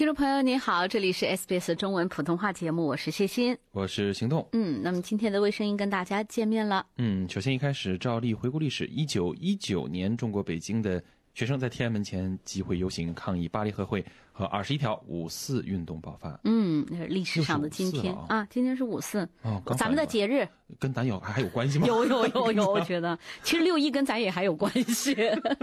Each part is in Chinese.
听众朋友您好，这里是 SBS 中文普通话节目，我是谢欣， 我是行动。 那么今天的卫生音跟大家见面了。 首先一开始照例回顾历史，1919年中国北京的学生在天安门前集会游行抗议巴黎和会和21条5·4运动爆发。 那是历史上的今天啊，今天是5·4咱们的节日， 跟咱还有关系吗？ 有，我觉得其实6·1跟咱也还有关系。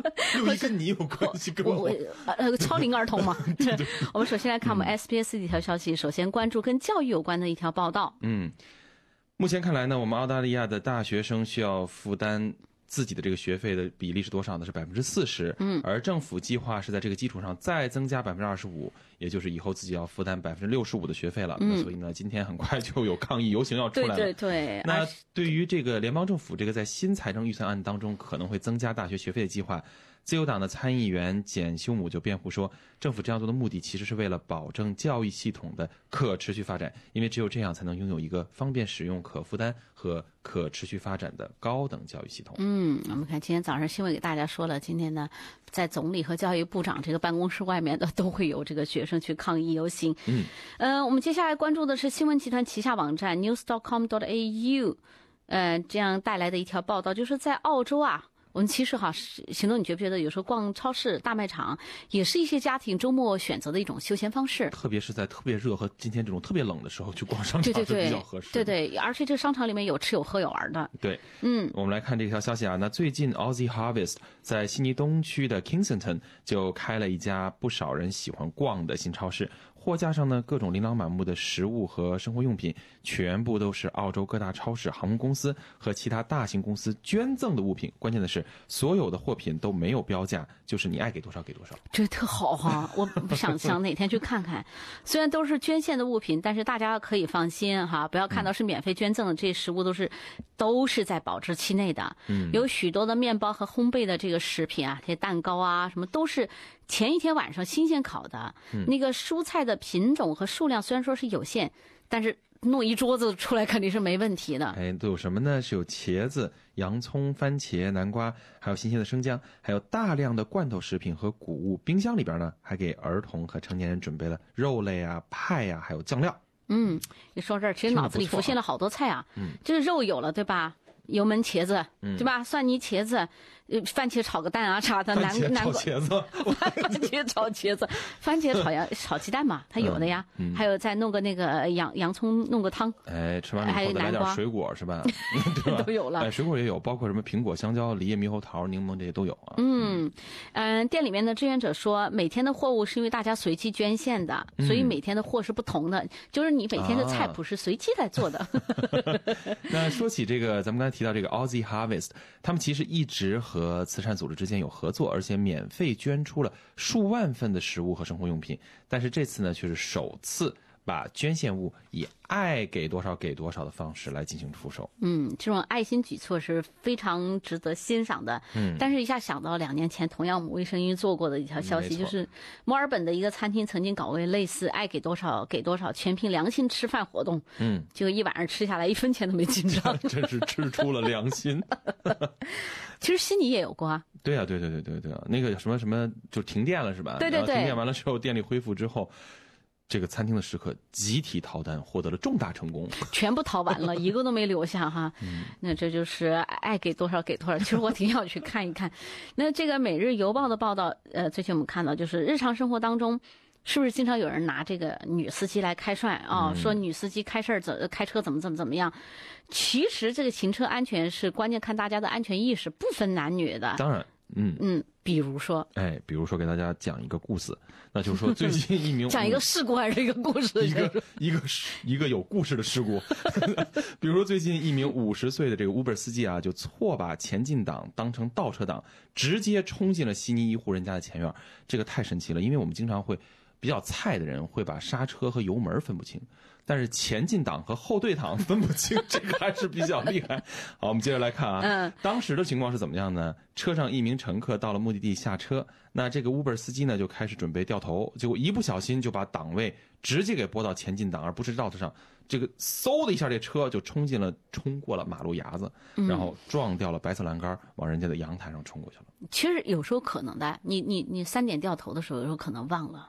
6·1跟你有关系，跟我超龄儿童嘛。我们首先来看我们 SBS 的一条消息，首先关注跟教育有关的一条报道。 目前看来呢，我们澳大利亚的大学生需要负担自己的这个学费的比例是多少呢？是40%。而政府计划是在这个基础上再增加25%，也就是以后自己要负担65%的学费了。那所以呢，今天很快就有抗议游行要出来了。 对。 那对于这个联邦政府这个在新财政预算案当中可能会增加大学学费的计划，自由党的参议员简休姆就辩护说，政府这样做的目的其实是为了保证教育系统的可持续发展，因为只有这样才能拥有一个方便使用、可负担和可持续发展的高等教育系统。 我们看今天早上新闻给大家说了，今天呢，在总理和教育部长这个办公室外面的都会有这个学生去抗议游行。我们接下来关注的是新闻集团旗下网站 news.com.au， 这样带来的一条报道，就是在澳洲啊。我们其实行动，你觉不觉得有时候逛超市、大卖场也是一些家庭周末选择的一种休闲方式？ 特别是在特别热和今天这种特别冷的时候去逛商场是比较合适。 对，而且这商场里面有吃有喝有玩的。 对，我们来看这条消息啊。那最近 Aussie Harvest 在悉尼东区的 Kingston 就开了一家不少人喜欢逛的新超市。货架上呢，各种琳琅满目的食物和生活用品，全部都是澳洲各大超市、航空公司和其他大型公司捐赠的物品。关键的是，所有的货品都没有标价，就是你爱给多少给多少。 这特好哈！我想哪天去看看。虽然都是捐献的物品，但是大家可以放心哈，不要看到是免费捐赠的，这些食物都是在保质期内的。有许多的面包和烘焙的这个食品啊，这些蛋糕啊什么都是前一天晚上新鲜烤的。那个蔬菜的品种和数量虽然说是有限，但是弄一桌子出来肯定是没问题的。 都有什么呢？是有茄子、洋葱、番茄、南瓜，还有新鲜的生姜，还有大量的罐头食品和谷物。冰箱里边呢，还给儿童和成年人准备了肉类啊、派啊，还有酱料。 一说这儿，其实脑子里浮现了好多菜啊。这个肉有了，对吧？油焖茄子，对吧？蒜泥茄子，番茄炒个蛋啊啥的， 番茄炒茄子， 番茄炒茄子，番茄炒鸡蛋嘛，它有的呀。还有再弄个那个洋葱弄个汤。 吃完了以后再来点水果是吧？对吧？ 都有了。 水果也有，包括什么苹果、香蕉、梨、猕猴桃、柠檬这些都有啊。 店里面的志愿者说，每天的货物是因为大家随机捐献的，所以每天的货是不同的，就是你每天的菜谱是随机来做的。 那说起这个，咱们刚才提到这个 Aussie Harvest， 他们其实一直和慈善组织之间有合作，而且免费捐出了数万份的食物和生活用品。但是这次呢，却是首次把捐献物以爱给多少给多少的方式来进行出售。 这种爱心举措是非常值得欣赏的。但是一下想到2年前同样我们卫生音做过的一条消息，就是墨尔本的一个餐厅曾经搞过类似爱给多少给多少全凭良心吃饭活动。结果一晚上吃下来1分钱都没进账。 真是吃出了良心。 其实悉尼也有过啊。 对啊，对，那个什么就停电了是吧？ 对。 停电完了之后，电力恢复之后，这个餐厅的食客集体逃单，获得了重大成功， 全部逃完了，一个都没留下哈。那这就是爱给多少给多少。其实我挺想去看一看。那这个《每日邮报》的报道，最近我们看到就是日常生活当中，是不是经常有人拿这个女司机来开涮啊？说女司机开车怎么样？其实这个行车安全是关键看大家的安全意识，不分男女的。 当然。 比如说给大家讲一个故事，那就是说最近一名讲一个事故还是一个故事？ 一个有故事的事故。比如说最近一名50岁的这个 Uber 司机啊，就错把前进档当成倒车档，直接冲进了悉尼一户人家的前院。这个太神奇了，因为我们经常会比较菜的人会把刹车和油门分不清，但是前进档和后对档分不清，这个还是比较厉害。好，我们接着来看啊。当时的情况是怎么样呢？车上一名乘客到了目的地下车，那这个 Uber 司机呢就开始准备掉头，结果一不小心就把档位直接给拨到前进档，而不是倒车上。这个嗖的一下，这车就冲过了马路牙子，然后撞掉了白色栏杆，往人家的阳台上冲过去了。 其实有时候可能的，你3点掉头的时候，有时候可能忘了。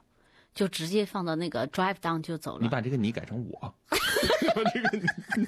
就直接放到那个 drive down 就走了。 你把这个你改成我，这个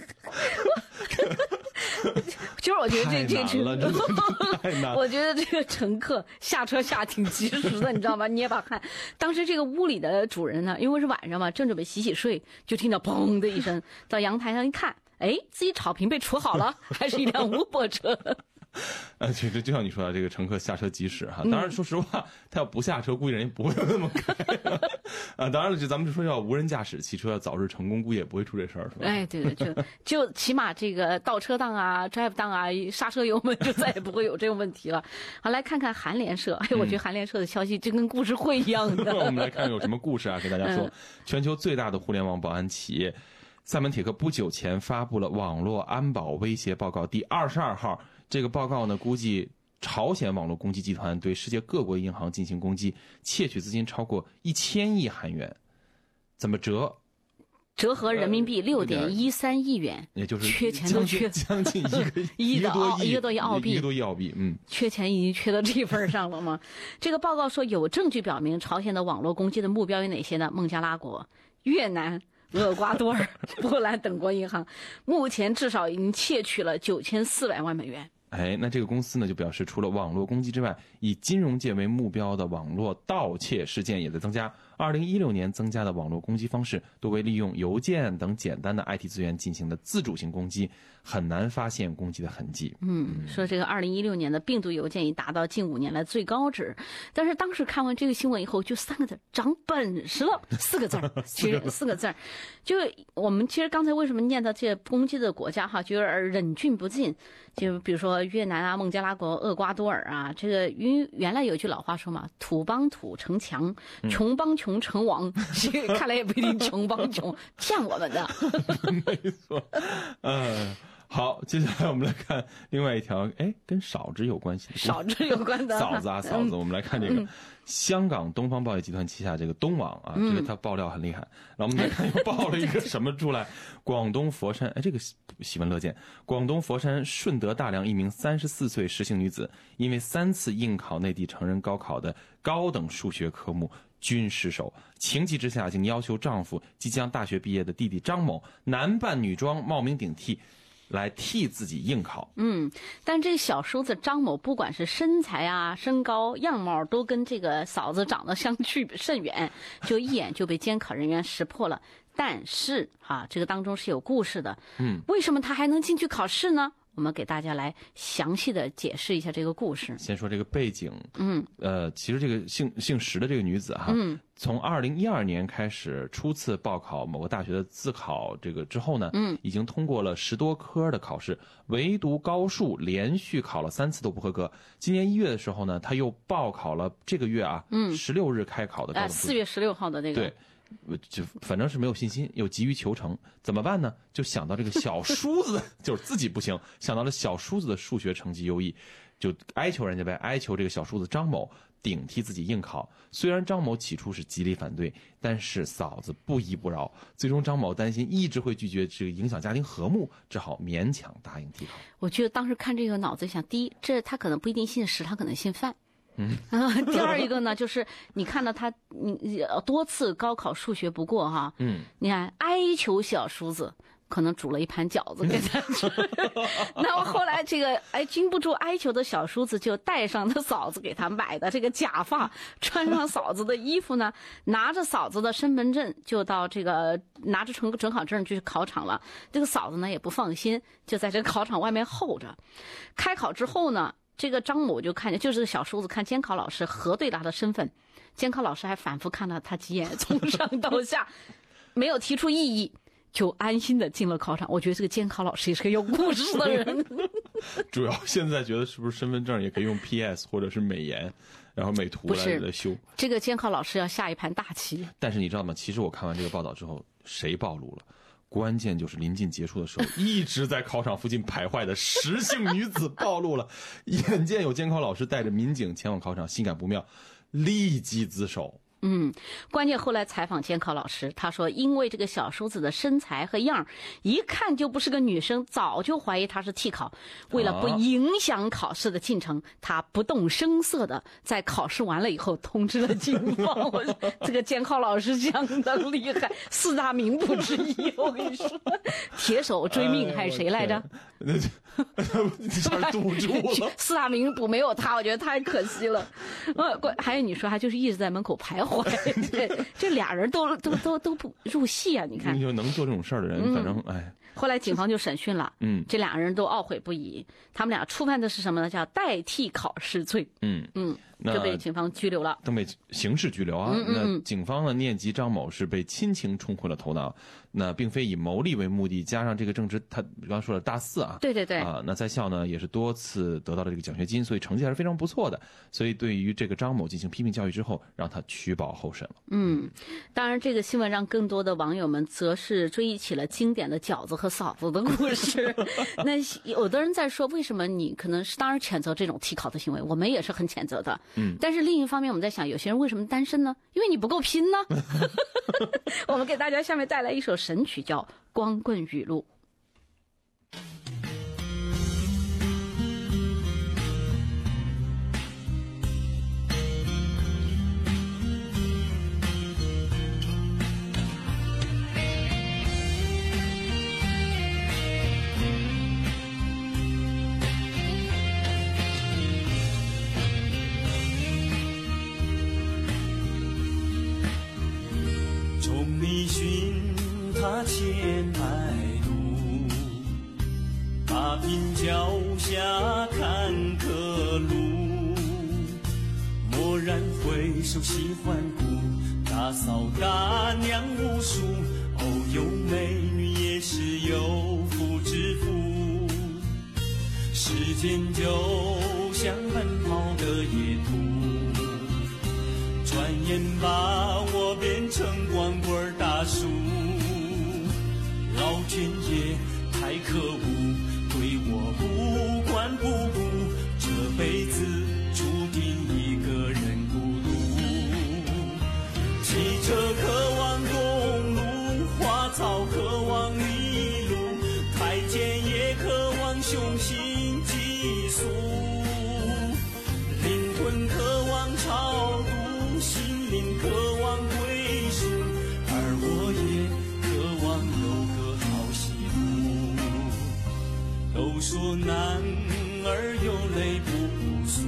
就是我觉得这太难了， 我觉得这个乘客下车下挺及时的，你知道吗？捏把汗。当时这个屋里的主人呢，因为是晚上嘛，正准备洗睡，就听到砰的一声，到阳台上一看，哎，自己草坪被除好了，还是一辆Uber车。 其实就像你说的，这个乘客下车及时哈。当然，说实话，他要不下车，估计人家不会那么开。当然了，咱们就说要无人驾驶汽车要早日成功，估计也不会出这事儿，是吧？ 哎，对对，就起码这个倒车档啊、drive 档啊、刹车油门就再也不会有这种问题了。好，来看看韩联社。哎，我觉得韩联社的消息就跟故事会一样的。 我们来看有什么故事啊？给大家说，全球最大的互联网保安企业赛门铁克不久前发布了网络安保威胁报告第22号。这个报告呢，估计朝鲜网络攻击集团对世界各国银行进行攻击，窃取资金超过1000亿韩元，怎么折合人民币6.13亿元， 也就是缺钱都缺将近一个多亿澳币， 缺钱已经缺到这份上了吗？这个报告说有证据表明朝鲜的网络攻击的目标有哪些呢？孟加拉国、越南、厄瓜多尔、波兰等国银行，目前至少已经窃取了9400万美元。 哎，那这个公司呢就表示，除了网络攻击之外，以金融界为目标的网络盗窃事件也在增加。2016年增加的网络攻击方式多为利用邮件等简单的 IT 资源进行的自主性攻击，很难发现攻击的痕迹。 说这个2016年的病毒邮件已达到近5年来最高值，但是当时看完这个新闻以后，就3个字：长本事了，4个字儿，其实4个字儿。就我们其实刚才为什么念到这攻击的国家哈，就有点忍俊不禁。就比如说越南啊、孟加拉国、厄瓜多尔啊，这个原来有句老话说嘛，土帮土成强，穷帮穷成王。看来也不一定穷帮穷，骗我们的。 没错，好，接下来我们来看另外一条，跟嫂子有关系的， 嫂子有关的嫂子啊，嫂子，我们来看这个香港东方报业集团旗下这个东网啊，这个它爆料很厉害。然后我们来看又爆了一个什么出来？广东佛山，这个喜闻乐见。广东佛山顺德大良一名34岁石姓女子，因为3次应考内地成人高考的高等数学科目均失手，情急之下竟要求丈夫即将大学毕业的弟弟张某男扮女装冒名顶替，来替自己应考。 但这个小叔子张某，不管是身材啊、身高、样貌，都跟这个嫂子长得相去甚远，就一眼就被监考人员识破了。但是这个当中是有故事的。为什么他还能进去考试呢？我们给大家来详细的解释一下这个故事。 先说这个背景。其实这个姓石的这个女子从2012年开始初次报考某个大学的自考这个之后呢，已经通过了10多科的考试，唯独高数连续考了3次都不合格。今年1月的时候呢，她又报考了这个月16日开考的高等数学。 4月16号的那个。 对。就反正是没有信心，又急于求成，怎么办呢？就想到这个小叔子，就是自己不行，想到了小叔子的数学成绩优异，就哀求人家呗，哀求这个小叔子张某顶替自己应考。虽然张某起初是极力反对，但是嫂子不依不饶，最终张某担心一直会拒绝这个影响家庭和睦，只好勉强答应替考。 我觉得当时看这个脑子想，第一，这他可能不一定姓石，他可能姓范。第二一个呢，就是你看到他多次高考数学不过你看哀求小叔子，可能煮了一盘饺子给他吃。那么后来这个经不住哀求的小叔子就带上他嫂子给他买的这个假发，穿上嫂子的衣服呢，拿着嫂子的身份证就到这个拿着准考证去考场了。这个嫂子呢也不放心，就在这个考场外面候着。开考之后呢，这个张某就看见，就是小叔子看监考老师核对他的身份，监考老师还反复看了他几眼，从上到下，没有提出异议，就安心的进了考场。我觉得这个监考老师也是个有故事的人。 主要现在觉得是不是身份证也可以用 PS 或者是美颜，然后美图来修？ 这个监考老师要下一盘大棋。 但是你知道吗？其实我看完这个报道之后，谁暴露了？关键就是临近结束的时候，一直在考场附近徘徊的石姓女子暴露了。眼见有监考老师带着民警前往考场，心感不妙，立即自首， 关键后来采访监考老师，他说因为这个小叔子的身材和样一看就不是个女生，早就怀疑他是替考。为了不影响考试的进程，他不动声色的在考试完了以后通知了警方。这个监考老师相当厉害，4大名捕之一。我跟你说，铁手追命还是谁来着？ 差点堵住了。 4大名捕没有他，我觉得太可惜了。还有你说他就是一直在门口徘徊。这俩人都不入戏啊！你看， 你说能做这种事儿的人，反正哎。 后来警方就审讯了，这俩人都懊悔不已。他们俩触犯的是什么呢？叫代替考试罪。就被警方拘留了， 都被刑事拘留啊。那警方呢念及张某是被亲情冲昏了头脑，那并非以牟利为目的，加上这个正值他刚刚说了大4啊， 对啊，那在校呢也是多次得到了这个奖学金，所以成绩还是非常不错的。所以对于这个张某进行批评教育之后，让他取保候审了。 当然这个新闻让更多的网友们则是追忆起了经典的饺子和嫂子的故事。那有的人在说，为什么你可能是当然谴责这种替考的行为，我们也是很谴责的。但是另一方面我们在想，有些人为什么单身呢？因为你不够拼呢。我们给大家下面带来一首神曲，叫《光棍语录》。 他千百路，踏平脚下看客路，蓦然回首西环顾，大嫂大娘无数，哦，有美女也是有妇之夫。时间就像奔跑的野兔，转眼把我变成光棍大叔。老天爷太可恶，对我不管不顾，这辈子注定一个人孤独。汽车渴望公路，花草渴望泥路，太监也渴望雄心激素，灵魂渴望超度，心灵渴望归属，而我也渴望有个好媳妇。都说男儿有泪不哭诉，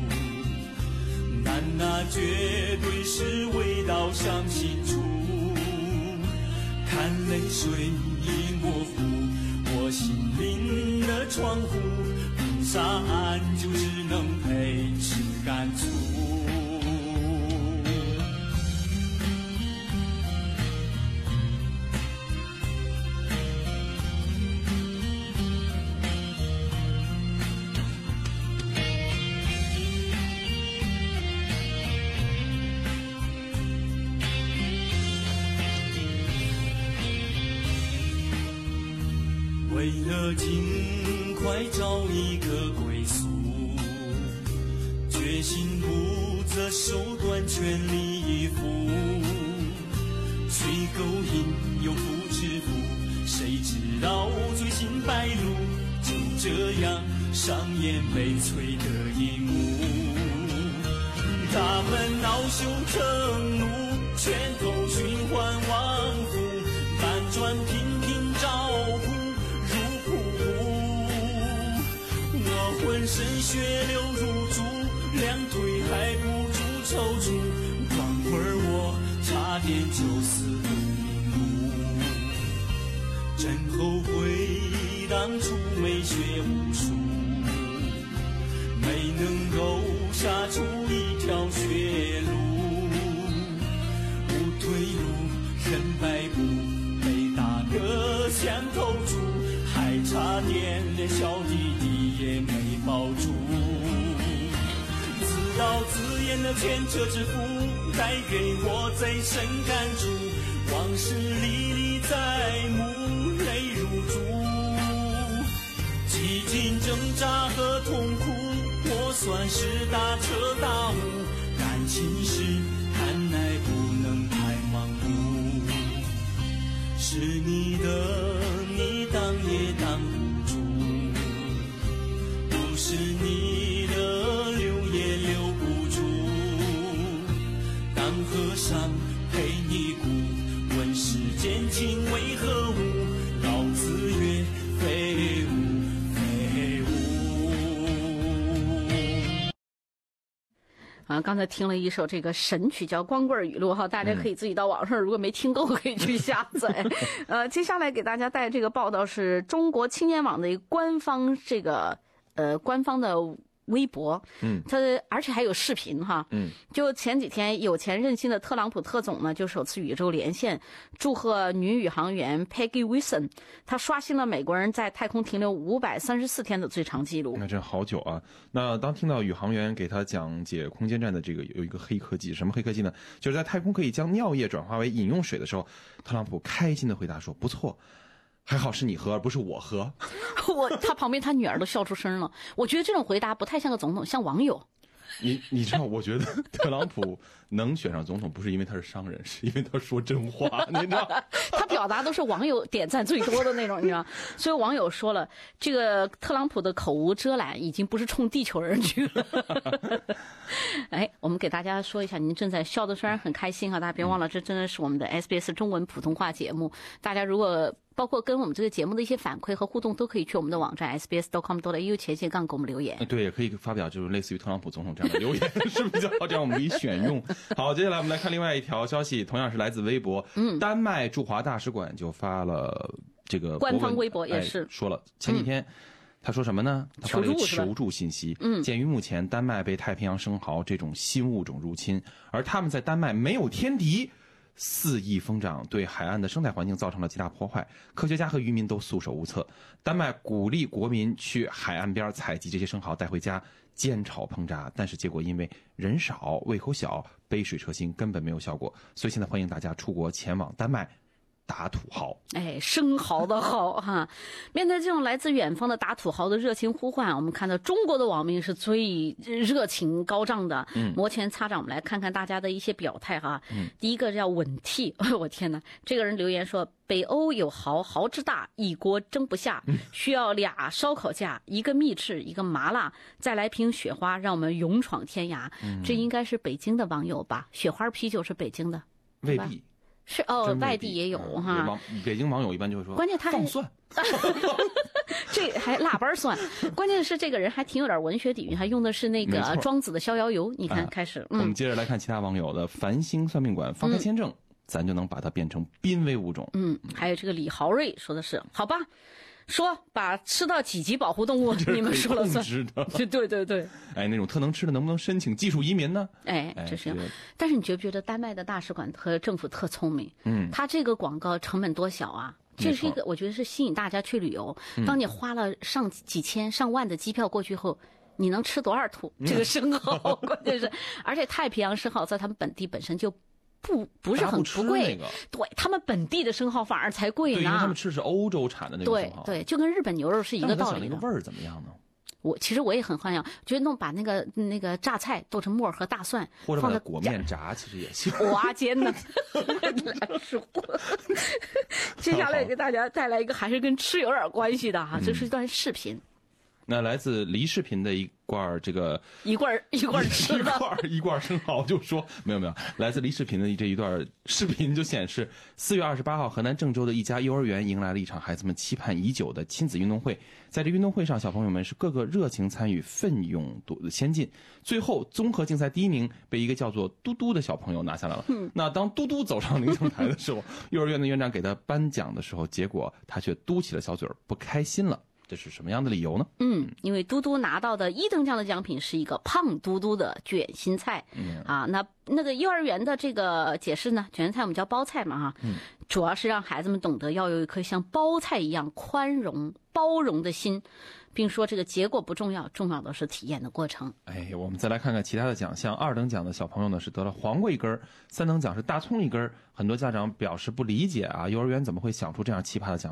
但那绝对是未到伤心处。看泪水已模糊我心灵的窗户，冰沙岸就只能陪吃干醋。为了尽快找一个归宿，决心不择手段全力以赴，虽勾引又不知福，谁知道最新败露，就这样上演悲催的一幕。他们恼羞成怒，拳头循环往复，反转频频招呼浑身血流如注，两腿还不住抽搐，光棍我差点就死不瞑目。真后悔当初没学武术，没能够杀出一条血路。不退路认败部，被打个像头猪，还差点连小弟弟也没保住。自导自演的前车之父，带给我最深感触，往事历历在目，泪如注。几经挣扎和痛苦，我算是大彻大悟，感情是按耐不是你的，你挡也挡不住；不是你的，留也留不住。当和尚陪你哭，问世间情为何物？老子曰：非物，非物。 刚才听了一首这个神曲叫《光棍语录》哈，大家可以自己到网上，如果没听够可以去下载。接下来给大家带这个报道是中国青年网的官方官方的微博，它而且还有视频哈，就前几天有钱任性的特朗普特总呢，就首次宇宙连线，祝贺女宇航员 Peggy Wilson， 她刷新了美国人在太空停留534天的最长记录。 那真好久啊！那当听到宇航员给他讲解空间站的这个有一个黑科技，什么黑科技呢？就是在太空可以将尿液转化为饮用水的时候，特朗普开心的回答说：“不错。”还好是你喝，而不是我喝。 他旁边他女儿都笑出声了。我觉得这种回答不太像个总统，像网友。 你知道，我觉得特朗普能选上总统，不是因为他是商人，是因为他说真话，你知道。 他表达都是网友点赞最多的那种，你知道。所以网友说了，这个特朗普的口无遮拦已经不是冲地球人去了。哎，我们给大家说一下，您正在笑的虽然很开心啊，大家别忘了，这真的是我们的 SBS 中文普通话节目。大家如果包括跟我们这个节目的一些反馈和互动，都可以去我们的网站 sbs.com.au/前斜杠给我们留言。 对，也可以发表就是类似于特朗普总统这样的留言，是比较好，这样我们可以选用。好，接下来我们来看另外一条消息，同样是来自微博。丹麦驻华大使馆就发了这个官方微博，也是说了前几天。他说什么呢？他发了一个求助信息。鉴于目前丹麦被太平洋生蚝这种新物种入侵，而他们在丹麦没有天敌，4亿疯长对海岸的生态环境造成了极大破坏，科学家和渔民都束手无策。丹麦鼓励国民去海岸边采集这些生蚝带回家煎炒烹炸，但是结果因为人少胃口小，杯水车薪，根本没有效果。所以现在欢迎大家出国前往丹麦打土豪。 哎，生蚝的蚝哈！面对这种来自远方的打土豪的热情呼唤，我们看到中国的网民是最热情高涨的，摩拳擦掌。我们来看看大家的一些表态哈。第一个叫稳替，我天哪！这个人留言说：北欧有蚝，蚝之大，一锅蒸不下，需要2烧烤架，一个秘制，一个麻辣，再来瓶雪花，让我们勇闯天涯。这应该是北京的网友吧？雪花啤酒是北京的， 未必。 是哦，外地也有哈。 北京网友一般就会说， 关键他放蒜， 这还腊八蒜。关键是这个人还挺有点文学底蕴，还用的是那个庄子的逍遥游。你看，开始。 我们接着来看其他网友的。繁星算命馆放开签证，咱就能把它变成濒危物种。 还有这个李豪瑞说的是，好吧。说把吃到几级保护动物你们说了算。对。 哎，那种特能吃的能不能申请技术移民呢？ 哎，这是。但是你觉不觉得丹麦的大使馆和政府特聪明？他这个广告成本多小啊！这是一个，我觉得是吸引大家去旅游。当你花了上几千上万的机票过去后，你能吃多少土？这个生蚝，关键是，而且太平洋生蚝在他们本地本身就不是很不贵，对他们本地的生蚝反而才贵呢。 对，因为他们吃的是欧洲产的那种生蚝。 对，就跟日本牛肉是一个道理。 那个味儿怎么样呢？ 其实我也很幻想，觉得把那个榨菜剁成末和大蒜， 或者把裹面炸，其实也行。 哇，煎的。接下来给大家带来一个还是跟吃有点关系的哈，这是一段视频。 那来自黎视频的一罐一罐吃的一罐生蚝，就说没有，来自黎视频的这一段视频就显示，4月28号，河南郑州的一家幼儿园迎来了一场孩子们期盼已久的亲子运动会。在这运动会上，小朋友们是个个热情参与，奋勇先进。最后，综合竞赛第1名被一个叫做嘟嘟的小朋友拿下来了。那当嘟嘟走上领奖台的时候，幼儿园的园长给他颁奖的时候，结果他却嘟起了小嘴儿，不开心了。这是什么样的理由呢？ 因为嘟嘟拿到的1等奖的奖品是一个胖嘟嘟的卷心菜。那个幼儿园的这个解释呢，卷心菜我们叫包菜嘛哈。主要是让孩子们懂得要有一颗像包菜一样宽容包容的心，并说这个结果不重要，重要的是体验的过程。 哎，我们再来看看其他的奖项。2等奖的小朋友呢是得了黄瓜1根，3等奖是大葱1根。很多家长表示不理解啊，幼儿园怎么会想出这样奇葩的奖品？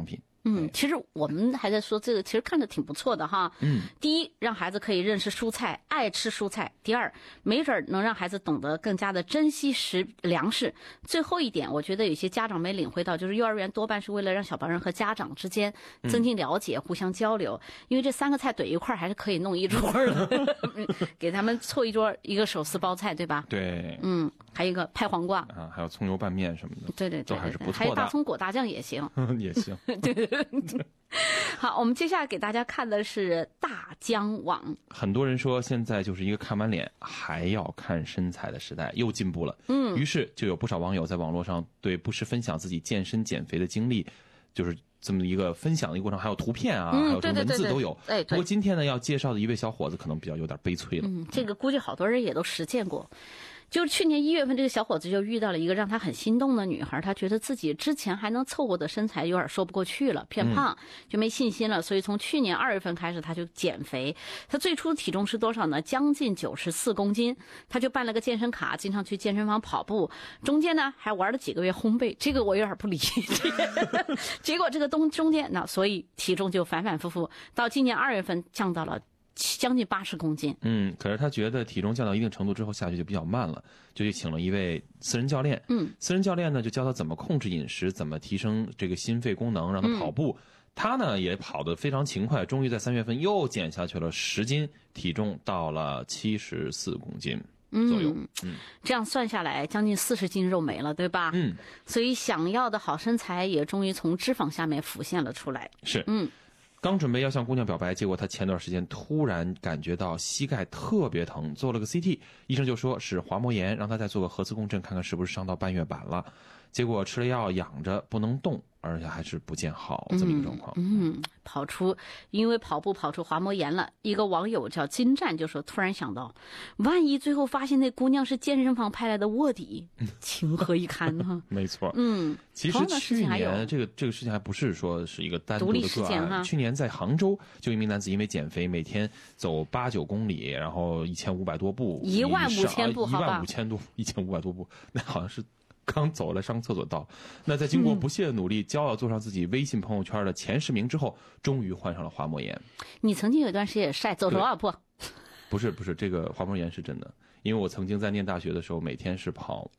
其实我们还在说这个，其实看着挺不错的哈。第一，让孩子可以认识蔬菜，爱吃蔬菜；第二，没准能让孩子懂得更加的珍惜粮食。最后一点，我觉得有些家长没领会到，就是幼儿园多半是为了让小朋友和家长之间增进了解、互相交流，因为这3个菜怼一块还是可以弄一桌的，给他们凑一桌一个手撕包菜，对吧？ 对， 还有一个拍黄瓜啊，还有葱油拌面什么的， 对， 都还是不错的。 还有大葱裹大酱也行， 也行。 对。好，我们接下来给大家看的是大疆网。 很多人说现在就是一个看完脸还要看身材的时代，又进步了。于是就有不少网友在网络上对不时分享自己健身减肥的经历，就是这么一个分享的一个过程，还有图片啊，还有什么文字都有。不过今天呢要介绍的一位小伙子可能比较有点悲催了。 这个估计好多人也都实践过。就是去年1月份，这个小伙子就遇到了一个让他很心动的女孩，他觉得自己之前还能凑合的身材有点说不过去了，偏胖，就没信心了，所以从去年2月份开始他就减肥。他最初体重是多少呢？将近94公斤。他就办了个健身卡，经常去健身房跑步，中间呢还玩了几个月烘焙，这个我有点不理解。结果这个中间呢，所以体重就反反复复，到今年2月份降到了将近80公斤。 可是他觉得体重降到一定程度之后下去就比较慢了，就去请了一位私人教练。私人教练呢就教他怎么控制饮食，怎么提升这个心肺功能，让他跑步。他呢也跑得非常勤快，终于在3月份又减下去了10斤，体重到了74公斤左右。 这样算下来将近40斤肉没了，对吧？所以想要的好身材也终于从脂肪下面浮现了出来。 是。刚准备要向姑娘表白，结果他前段时间突然感觉到膝盖特别疼，做了个 CT， 医生就说是滑膜炎，让他再做个核磁共振，看看是不是伤到半月板了。结果吃了药养着不能动，而且还是不见好这么一个状况。 因为跑步跑出滑膜炎了。一个网友叫金战就说，突然想到，万一最后发现那姑娘是健身房派来的卧底，情何以堪呢？ 没错。其实去年这个事情还不是说是一个单独的个案。去年在杭州，就一名男子因为减肥，每天走8-9公里，然后1500多步 ，15000步，好吧 ，1500多步，那好像是刚走了上厕所到。那在经过不懈的努力，骄傲坐上自己微信朋友圈的前10名之后，终于患上了滑膜炎。 你曾经有一段时间也晒走多少步？ 不是，这个滑膜炎是真的，因为我曾经在念大学的时候，每天是跑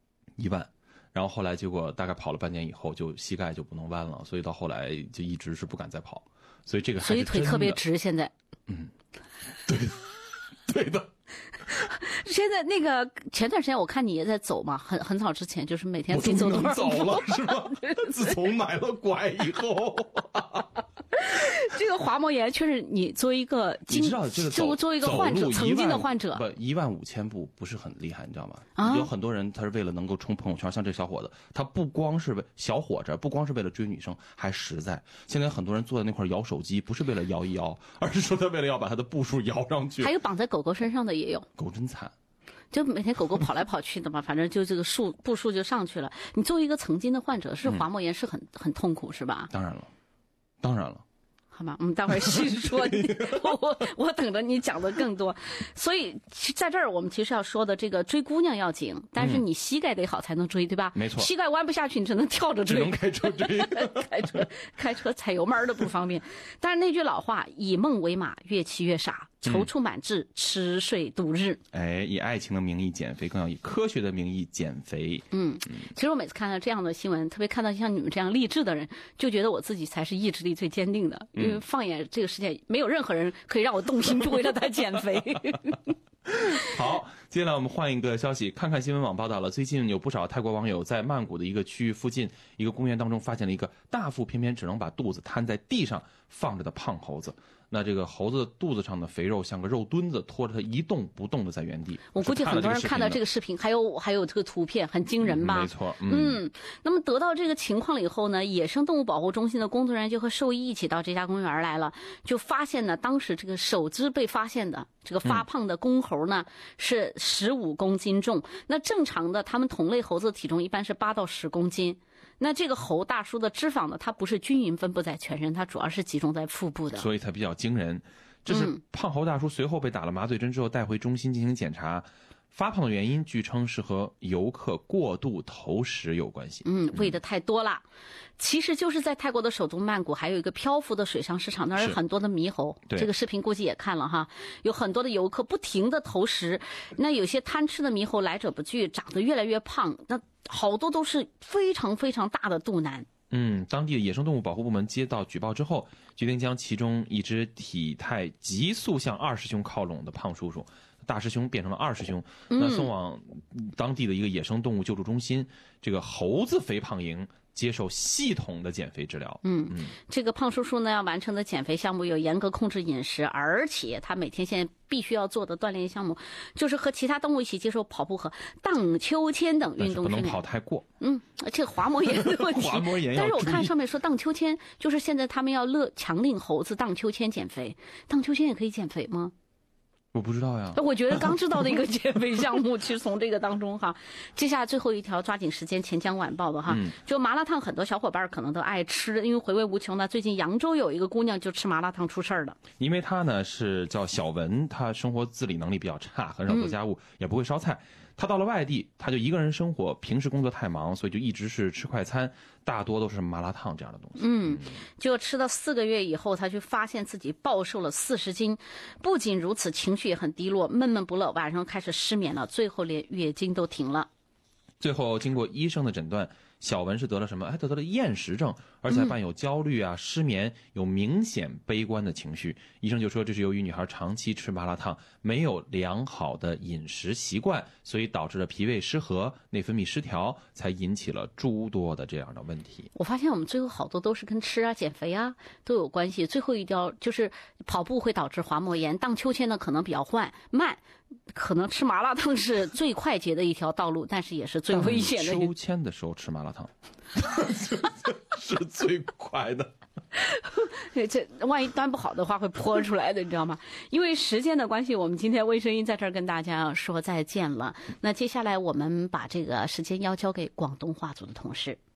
1万，然后后来结果大概跑了半年以后，就膝盖就不能弯了，所以到后来就一直是不敢再跑，所以这个还是真的。 所以腿特别直现在。 对的。 现在那个前段时间我看你也在走嘛，很早之前就是每天自己走多少步。 我走了是吧？自从买了拐以后。 这个滑膜炎确实，你作为一个你知道这个作为一个患者，曾经的患者 ，15000步不是很厉害，你知道吗？有很多人他是为了能够冲朋友圈，像这小伙子，他不光是小伙子，不光是为了追女生，还实在。现在很多人坐在那块摇手机，不是为了摇一摇，而是说他为了要把他的步数摇上去。 还有绑在狗狗身上的也有。 狗真惨。 就每天狗狗跑来跑去的嘛，反正就这个步数就上去了。你作为一个曾经的患者，是滑膜炎是很痛苦是吧？ 当然了。 好吧，我们待会儿细说你。我等着你讲的更多。所以在这儿我们其实要说的，这个追姑娘要紧，但是你膝盖得好才能追，对吧？ 没错。 膝盖弯不下去，你只能跳着追， 只能开车追。 开车踩油门的不方便。但是那句老话，以梦为马，越骑越傻，踌躇满志，吃睡度日。 以爱情的名义减肥，更要以科学的名义减肥。 其实我每次看到这样的新闻，特别看到像你们这样励志的人，就觉得我自己才是意志力最坚定的。因为放眼这个世界，没有任何人可以让我动心，为了他减肥。 好，接下来我们换一个消息，看看新闻网报道了。最近有不少泰国网友在曼谷的一个区域附近一个公园当中发现了一个大腹便便只能把肚子摊在地上放着的胖猴子。那这个猴子的肚子上的肥肉像个肉墩子，拖着它一动不动的在原地。 我估计很多人看到这个视频，还有这个图片，很惊人吧？ 没错。 那么得到这个情况了以后呢，野生动物保护中心的工作人员就和兽医一起到这家公园来了，就发现呢，当时这个首只被发现的这个发胖的公猴呢，是15公斤重。那正常的它们同类猴子的体重一般是8到10公斤。那这个猴大叔的脂肪呢，它不是均匀分布在全身，它主要是集中在腹部的， 所以才比较惊人。这是胖猴大叔随后被打了麻醉针之后带回中心进行检查， 发胖的原因据称是和游客过度投食有关系。 喂的太多了。其实就是在泰国的首都曼谷，还有一个漂浮的水上市场，那儿有很多的猕猴。这个视频估计也看了哈，有很多的游客不停的投食，那有些贪吃的猕猴来者不拒，长得越来越胖，那好多都是非常非常大的肚腩。 当地的野生动物保护部门接到举报之后，决定将其中一只体态急速向二师兄靠拢的胖叔叔，大师兄变成了二师兄，那送往当地的一个野生动物救助中心，这个猴子肥胖营接受系统的减肥治疗。 这个胖叔叔呢要完成的减肥项目有严格控制饮食，而且他每天现在必须要做的锻炼项目就是和其他动物一起接受跑步和荡秋千等运动训练。 不能跑太过。 这个滑膜炎的问题。 滑膜炎要注意。 但是我看上面说荡秋千，就是现在他们要强令猴子荡秋千减肥。荡秋千也可以减肥吗？ 我不知道呀， 我觉得刚知道的一个减肥项目，其实从这个当中哈。接下来最后一条，抓紧时间，钱江晚报的哈，就麻辣烫，很多小伙伴可能都爱吃，因为回味无穷呢。最近扬州有一个姑娘就吃麻辣烫出事儿了， 因为她呢是叫小文，她生活自理能力比较差，很少做家务，也不会烧菜。他到了外地，他就一个人生活，平时工作太忙，所以就一直是吃快餐，大多都是麻辣烫这样的东西。 就吃了4个月以后，他就发现自己暴瘦了40斤，不仅如此，情绪也很低落，闷闷不乐，晚上开始失眠了，最后连月经都停了。 最后经过医生的诊断，小文是得了什么？还得了厌食症，而且还伴有焦虑啊、失眠，有明显悲观的情绪。医生就说这是由于女孩长期吃麻辣烫，没有良好的饮食习惯，所以导致了脾胃失和、内分泌失调，才引起了诸多的这样的问题。 我发现我们最后好多都是跟吃啊、减肥啊都有关系。最后一条就是跑步会导致滑膜炎，荡秋千呢可能比较慢。可能吃麻辣烫是最快捷的一条道路，但是也是最危险的。 秋千的时候吃麻辣烫是最快的。 这万一端不好的话会泼出来的，你知道吗？因为时间的关系，我们今天微声音在这儿跟大家说再见了。那接下来我们把这个时间要交给广东话组的同事。